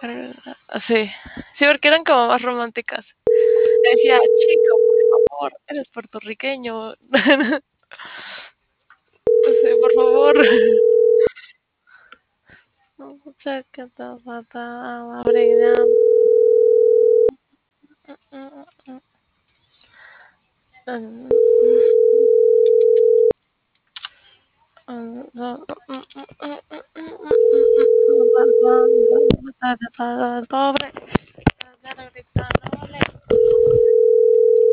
Sí, sí, porque eran como más románticas. Le decía: "Chico, por favor, eres puertorriqueño". Sí, por favor. Pobre.